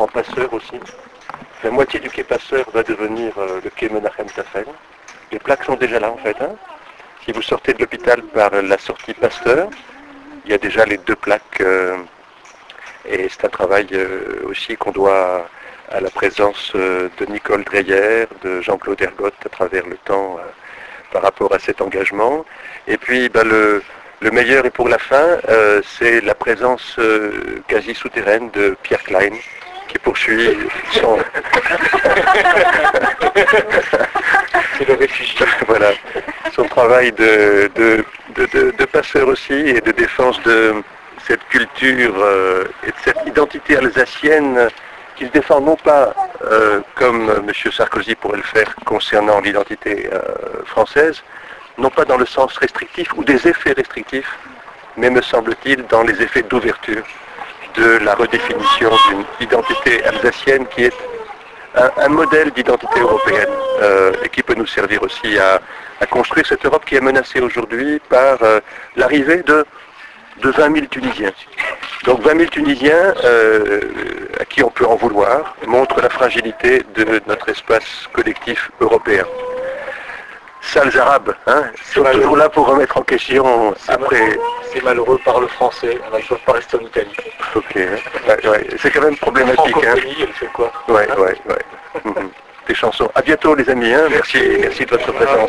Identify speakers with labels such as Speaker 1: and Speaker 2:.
Speaker 1: en passeur aussi. La moitié du quai Passeur va devenir le quai Menachem Tafel. Les plaques sont déjà là en fait. Hein. Si vous sortez de l'hôpital par la sortie Pasteur, il y a déjà les deux plaques. Et c'est un travail aussi qu'on doit à la présence de Nicole Dreyer, de Jean-Claude Ergotte à travers le temps par rapport à cet engagement. Et puis le meilleur et pour la fin, c'est la présence quasi souterraine de Pierre Klein, qui poursuit son...
Speaker 2: C'est le réfugié.
Speaker 1: Voilà, son travail de passeur aussi et de défense de cette culture et de cette identité alsacienne qu'il défend non pas comme M. Sarkozy pourrait le faire concernant l'identité française, non pas dans le sens restrictif ou des effets restrictifs, mais me semble-t-il dans les effets d'ouverture de la redéfinition d'une identité alsacienne qui est un modèle d'identité européenne et qui peut nous servir aussi à construire cette Europe qui est menacée aujourd'hui par l'arrivée de 20 000 Tunisiens. Donc 20 000 Tunisiens à qui on peut en vouloir montrent la fragilité de notre espace collectif européen. Sales Arabes, hein, sont toujours là pour remettre en question après...
Speaker 2: C'est malheureux par le français, on ne peut pas rester en Italie.
Speaker 1: Ok, ouais, c'est quand même problématique. Hein.
Speaker 2: Elle fait quoi?
Speaker 1: Ouais. Des chansons. À bientôt les amis, hein. Merci de votre présence.